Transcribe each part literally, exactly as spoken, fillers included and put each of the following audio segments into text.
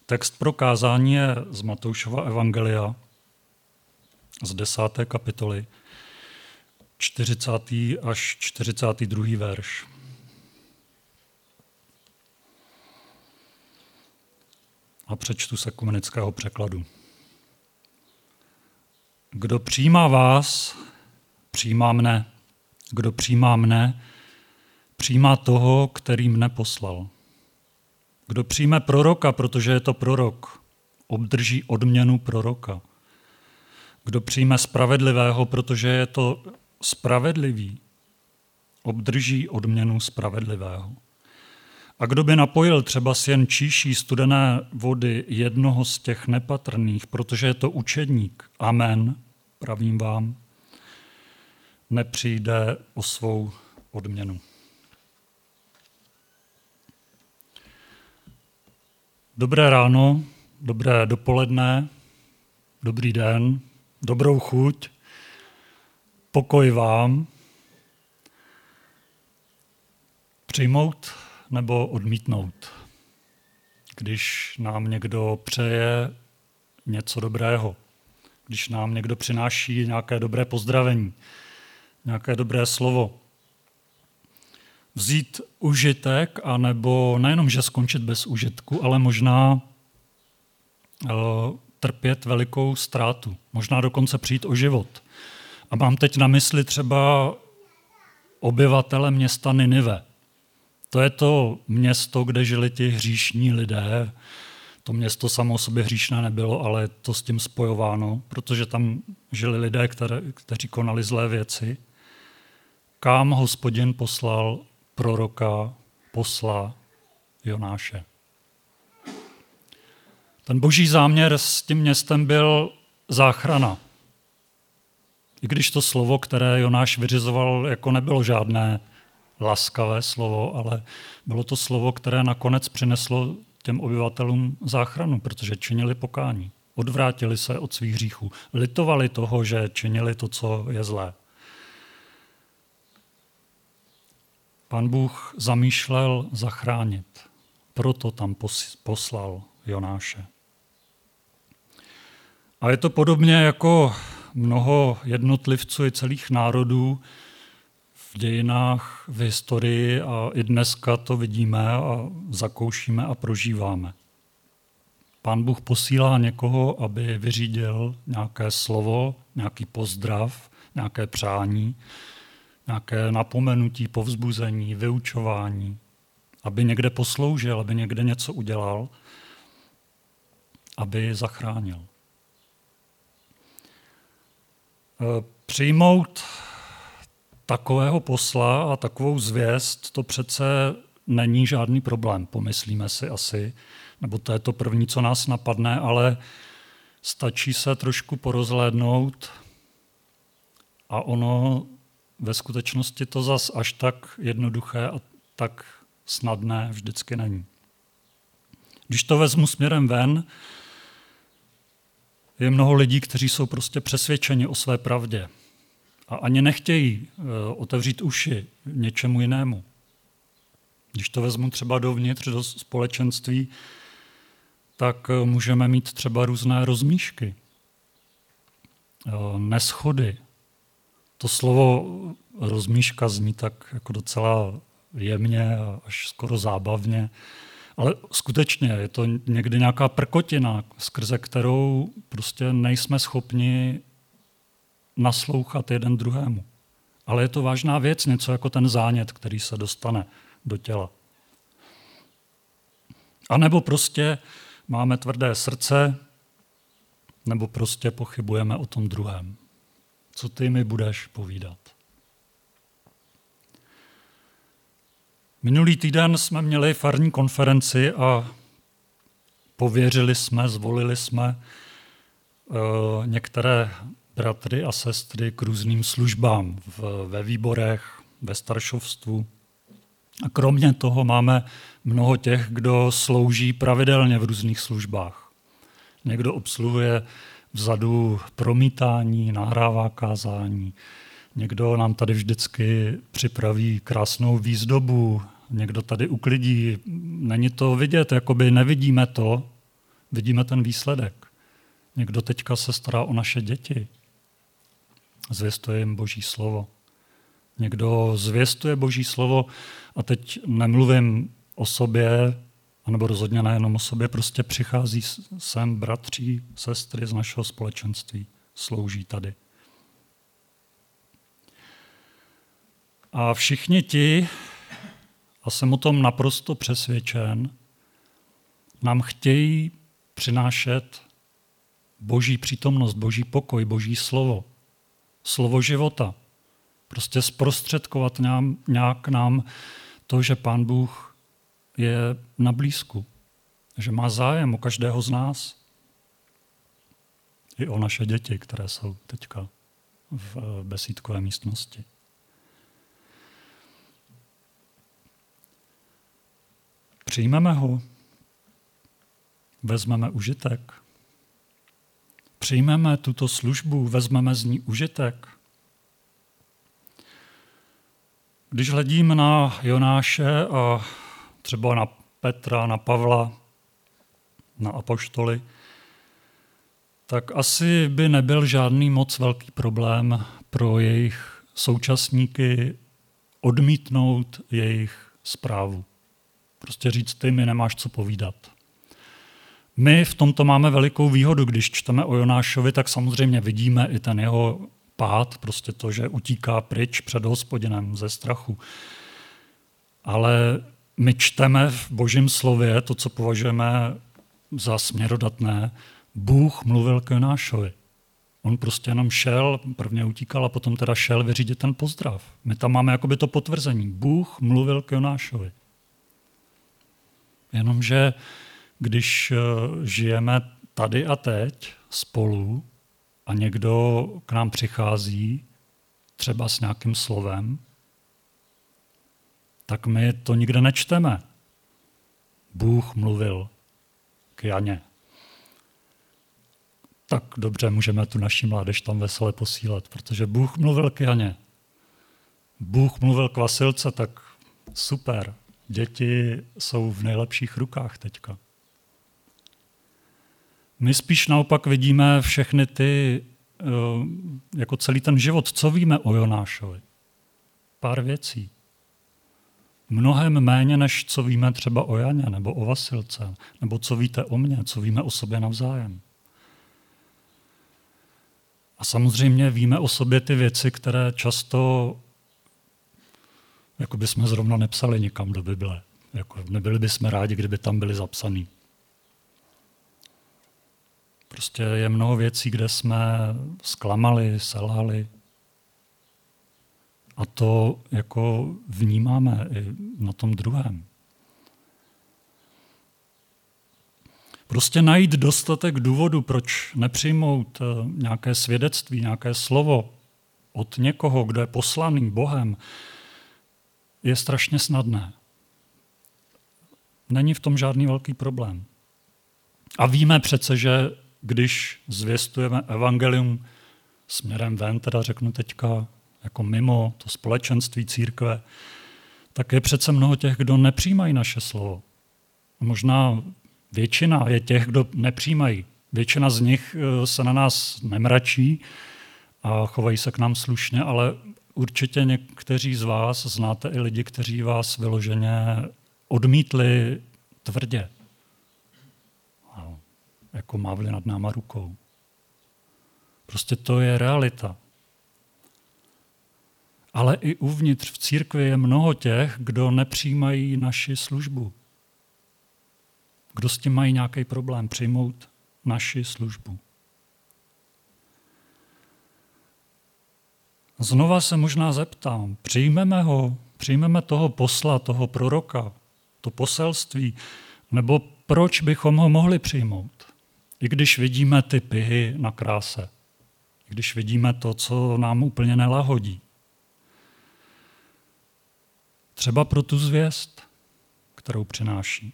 Text pro kázání je z Matoušova evangelia, z desáté kapitoly, čtyřicátý až čtyřicátý druhý verš. A přečtu z ekumenického překladu. Kdo přijímá vás, přijímá mne. Kdo přijímá mne, přijímá toho, který mne poslal. Kdo přijme proroka, protože je to prorok, obdrží odměnu proroka. Kdo přijme spravedlivého, protože je to spravedlivý, obdrží odměnu spravedlivého. A kdo by napojil třeba jen číší studené vody jednoho z těch nepatrných, protože je to učedník, amen, pravím vám, nepřijde o svou odměnu. Dobré ráno, dobré dopoledne, dobrý den, dobrou chuť, pokoj vám, přijmout nebo odmítnout, když nám někdo přeje něco dobrého, když nám někdo přináší nějaké dobré pozdravení, nějaké dobré slovo. Vzít užitek, anebo nejenom, že skončit bez užitku, ale možná uh, trpět velikou ztrátu, možná dokonce přijít o život. A mám teď na mysli třeba obyvatele města Ninive. To je to město, kde žili ti hříšní lidé. To město samo o sobě hříšné nebylo, ale je to s tím spojováno, protože tam žili lidé, které, kteří konali zlé věci. Kam Hospodin poslal proroka, posla Jonáše. Ten boží záměr s tím městem byl záchrana. I když to slovo, které Jonáš vyřizoval, jako nebylo žádné laskavé slovo, ale bylo to slovo, které nakonec přineslo těm obyvatelům záchranu, protože činili pokání. Odvrátili se od svých hříchů. Litovali toho, že činili to, co je zlé. Pán Bůh zamýšlel zachránit. Proto tam poslal Jonáše. A je to podobně jako mnoho jednotlivců i celých národů v dějinách, v historii a i dneska to vidíme a zakoušíme a prožíváme. Pán Bůh posílá někoho, aby vyřídil nějaké slovo, nějaký pozdrav, nějaké přání, nějaké napomenutí, povzbuzení, vyučování, aby někde posloužil, aby někde něco udělal, aby zachránil. Přijmout takového posla a takovou zvěst, to přece není žádný problém, pomyslíme si asi, nebo to je to první, co nás napadne, ale stačí se trošku porozhlédnout a ono ve skutečnosti to zas až tak jednoduché a tak snadné vždycky není. Když to vezmu směrem ven, je mnoho lidí, kteří jsou prostě přesvědčeni o své pravdě a ani nechtějí otevřít uši něčemu jinému. Když to vezmu třeba dovnitř do společenství, tak můžeme mít třeba různé rozmíšky, neschody. To slovo rozmíška zní tak jako docela jemně a až skoro zábavně, ale skutečně je to někdy nějaká prkotina, skrze kterou prostě nejsme schopni naslouchat jeden druhému. Ale je to vážná věc, něco jako ten zánět, který se dostane do těla. A nebo prostě máme tvrdé srdce, nebo prostě pochybujeme o tom druhém. Co ty mi budeš povídat? Minulý týden jsme měli farní konferenci a pověřili jsme, zvolili jsme uh, některé bratry a sestry k různým službám v, ve výborech, ve staršovstvu. A kromě toho máme mnoho těch, kdo slouží pravidelně v různých službách. Někdo obsluhuje vzadu promítání, nahrává kázání. Někdo nám tady vždycky připraví krásnou výzdobu, někdo tady uklidí. Není to vidět, jakoby nevidíme to, vidíme ten výsledek. Někdo teďka se stará o naše děti, zvěstuje jim Boží slovo. Někdo zvěstuje Boží slovo a teď nemluvím o sobě, anebo rozhodně nejenom o sobě, prostě přichází sem bratří, sestry z našeho společenství, slouží tady. A všichni ti, a jsem o tom naprosto přesvědčen, nám chtějí přinášet Boží přítomnost, Boží pokoj, Boží slovo, slovo života. Prostě zprostředkovat nějak nám to, že Pán Bůh je na blízku, že má zájem o každého z nás. I o naše děti, které jsou teďka v besídkové místnosti. Přijmeme ho, vezmeme užitek, přijmeme tuto službu, vezmeme z ní užitek. Když hledím na Jonáše a třeba na Petra, na Pavla, na apoštoly, tak asi by nebyl žádný moc velký problém pro jejich současníky odmítnout jejich zprávu. Prostě říct, ty mi nemáš co povídat. My v tomto máme velikou výhodu, když čteme o Jonášovi, tak samozřejmě vidíme i ten jeho pád, prostě to, že utíká pryč před Hospodinem ze strachu. Ale my čteme v Božím slově to, co považujeme za směrodatné. Bůh mluvil k Jonášovi. On prostě jenom šel, prvně utíkal a potom teda šel vyřídit ten pozdrav. My tam máme jakoby to potvrzení. Bůh mluvil k Jonášovi. Jenomže když žijeme tady a teď spolu a někdo k nám přichází třeba s nějakým slovem, tak my to nikde nečteme. Bůh mluvil k Janě. Tak dobře, můžeme tu naši mládež tam vesele posílat, protože Bůh mluvil k Janě. Bůh mluvil k Vasilce, tak super. Děti jsou v nejlepších rukách teďka. My spíš naopak vidíme všechny ty, jako celý ten život, co víme o Jonášovi. Pár věcí. Mnohem méně, než co víme třeba o Janě nebo o Vasilce, nebo co víte o mně, co víme o sobě navzájem. A samozřejmě víme o sobě ty věci, které často jako bychom zrovna nepsali nikam do Bible. Jako nebyli bychom rádi, kdyby tam byly zapsaný. Prostě je mnoho věcí, kde jsme zklamali, selhali. A to jako vnímáme i na tom druhém. Prostě najít dostatek důvodu, proč nepřijmout nějaké svědectví, nějaké slovo od někoho, kdo je poslaný Bohem, je strašně snadné. Není v tom žádný velký problém. A víme přece, že když zvěstujeme evangelium směrem ven, teda řeknu teďka jako mimo to společenství církve, tak je přece mnoho těch, kdo nepřijímají naše slovo. Možná většina je těch, kdo nepřijímají. Většina z nich se na nás nemračí a chovají se k nám slušně, ale určitě někteří z vás znáte i lidi, kteří vás vyloženě odmítli tvrdě. Jako mávli nad náma rukou. Prostě to je realita. Ale i uvnitř v církvi je mnoho těch, kdo nepřijímají naši službu. Kdo s tím mají nějaký problém přijmout naši službu. Znova se možná zeptám, přijmeme ho, přijmeme toho posla, toho proroka, to poselství, nebo proč bychom ho mohli přijmout? I když vidíme ty pyhy na kráse, i když vidíme to, co nám úplně nelahodí. Třeba pro tu zvěst, kterou přináší.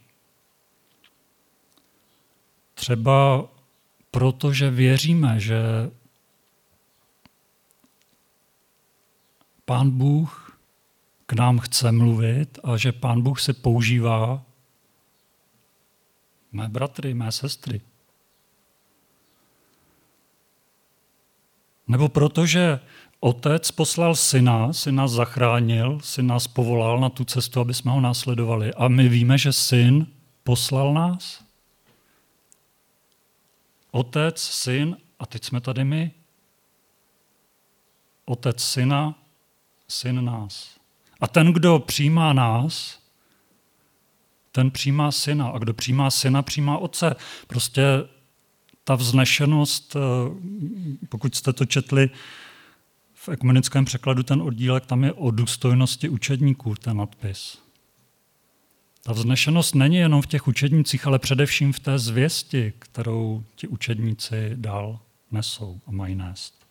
Třeba proto, že věříme, že Pán Bůh k nám chce mluvit a že Pán Bůh se používá mé bratry, mé sestry. Nebo protože Otec poslal syna, syn nás zachránil, syn nás povolal na tu cestu, aby jsme ho následovali. A my víme, že syn poslal nás. Otec, syn a teď jsme tady my. Otec syna, syn nás. A ten, kdo přijímá nás, ten přijímá syna. A kdo přijímá syna, přijímá otce. Prostě ta vznešenost, pokud jste to četli v ekumenickém překladu, ten oddílek, tam je o důstojnosti učedníků, ten nadpis. Ta vznešenost není jenom v těch učednících, ale především v té zvěsti, kterou ti učedníci dál nesou a mají nést.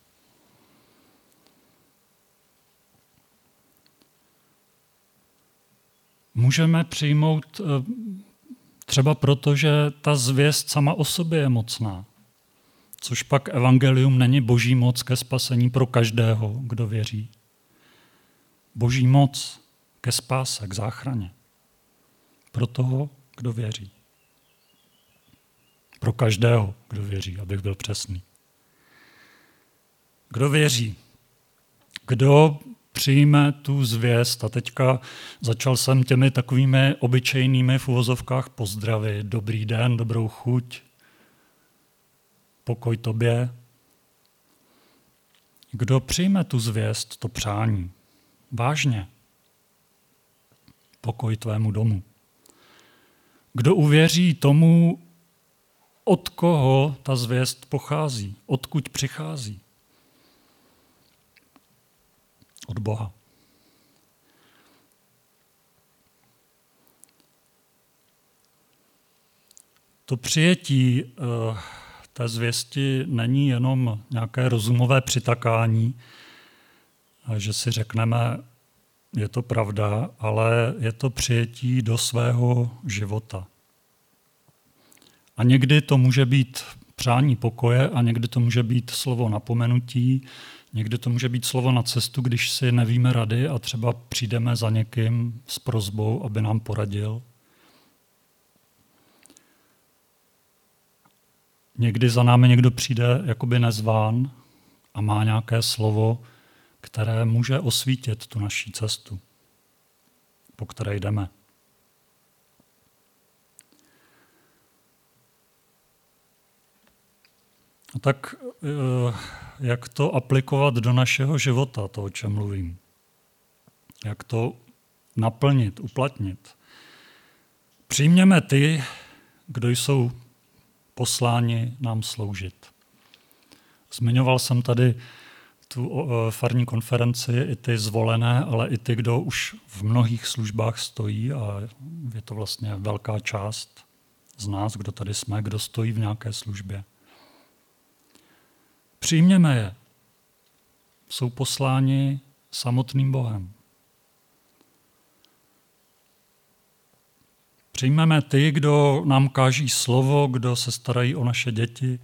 Můžeme přijmout třeba proto, že ta zvěst sama o sobě je mocná, což pak evangelium není boží moc ke spasení pro každého, kdo věří. Boží moc ke spáse, k záchraně. Pro toho, kdo věří. Pro každého, kdo věří, abych byl přesný. Kdo věří? Kdo přijme tu zvěst? A teďka začal jsem těmi takovými obyčejnými v uvozovkách pozdravy. Dobrý den, dobrou chuť, pokoj tobě. Kdo přijme tu zvěst, to přání? Vážně. Pokoj tvému domu. Kdo uvěří tomu, od koho ta zvěst pochází, odkud přichází? Od Boha. To přijetí uh, té zvěsti není jenom nějaké rozumové přitakání, že si řekneme, je to pravda, ale je to přijetí do svého života. A někdy to může být přání pokoje a někdy to může být slovo napomenutí, někdy to může být slovo na cestu, když si nevíme rady a třeba přijdeme za někým s prosbou, aby nám poradil. Někdy za námi někdo přijde jakoby nezván a má nějaké slovo, které může osvítit tu naší cestu, po které jdeme. A tak jak to aplikovat do našeho života, to, o čem mluvím? Jak to naplnit, uplatnit? Přijměme ty, kdo jsou posláni nám sloužit. Zmiňoval jsem tady tu farní konferenci, i ty zvolené, ale i ty, kdo už v mnohých službách stojí a je to vlastně velká část z nás, kdo tady jsme, kdo stojí v nějaké službě. Přijměme je. Jsou posláni samotným Bohem. Přijmeme ty, kdo nám káží slovo, kdo se starají o naše děti,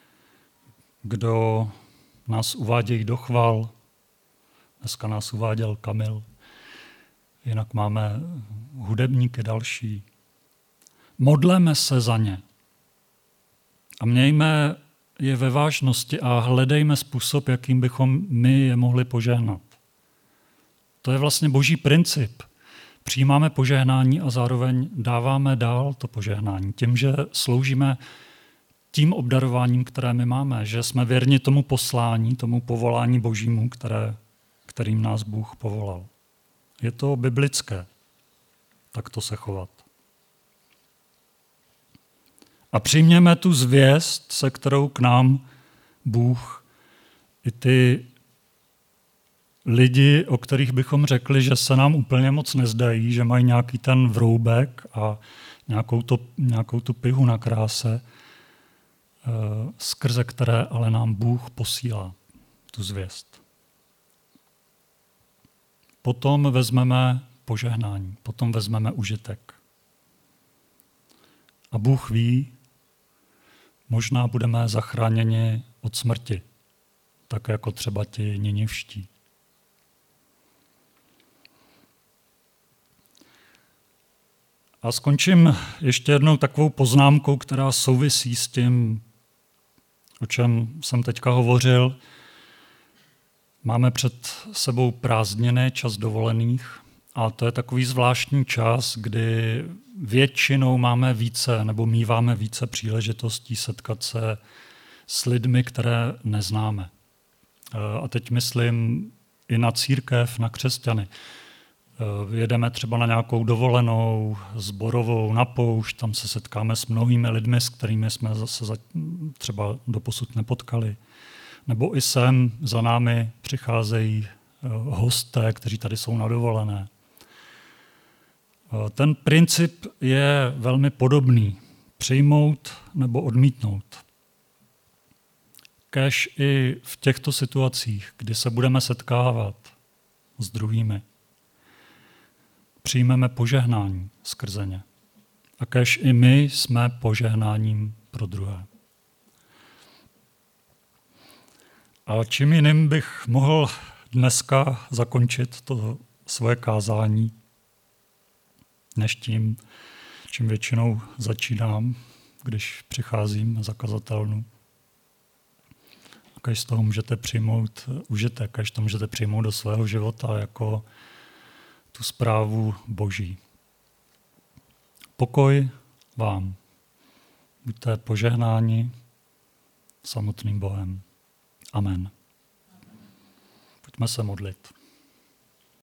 kdo nás uvádějí do chval. Dneska nás uváděl Kamil. Jinak máme hudebníky další. Modleme se za ně. A mějme je ve vážnosti a hledejme způsob, jakým bychom my je mohli požehnat. To je vlastně boží princip. Přijímáme požehnání a zároveň dáváme dál to požehnání. Tím, že sloužíme tím obdarováním, které my máme, že jsme věrni tomu poslání, tomu povolání božímu, které, kterým nás Bůh povolal. Je to biblické, takto se chovat. A přijměme tu zvěst, se kterou k nám Bůh i ty lidi, o kterých bychom řekli, že se nám úplně moc nezdají, že mají nějaký ten vroubek a nějakou, to, nějakou tu pihu na kráse, skrze které ale nám Bůh posílá tu zvěst. Potom vezmeme požehnání, potom vezmeme užitek. A Bůh ví, možná budeme zachráněni od smrti, tak jako třeba ti ninivští. A skončím ještě jednou takovou poznámkou, která souvisí s tím, o čem jsem teďka hovořil. Máme před sebou prázdniny, čas dovolených, a to je takový zvláštní čas, kdy většinou máme více nebo míváme více příležitostí setkat se s lidmi, které neznáme. A teď myslím i na církev, na křesťany. Jedeme třeba na nějakou dovolenou, sborovou, na poušť, tam se setkáme s mnohými lidmi, s kterými jsme zase třeba doposud nepotkali. Nebo i sem za námi přicházejí hosté, kteří tady jsou na dovolené. Ten princip je velmi podobný. Přijmout nebo odmítnout. Kéž i v těchto situacích, kdy se budeme setkávat s druhými, přijmeme požehnání skrze ně. A kéž i my jsme požehnáním pro druhé. A čím jiným bych mohl dneska zakončit to svoje kázání, než tím, čím většinou začínám, když přicházím za kazatelnu. A kéž z toho můžete přijmout užitek, kéž to můžete přijmout do svého života jako tu zprávu Boží. Pokoj vám. Buďte požehnáni samotným Bohem. Amen. Pojďme se modlit.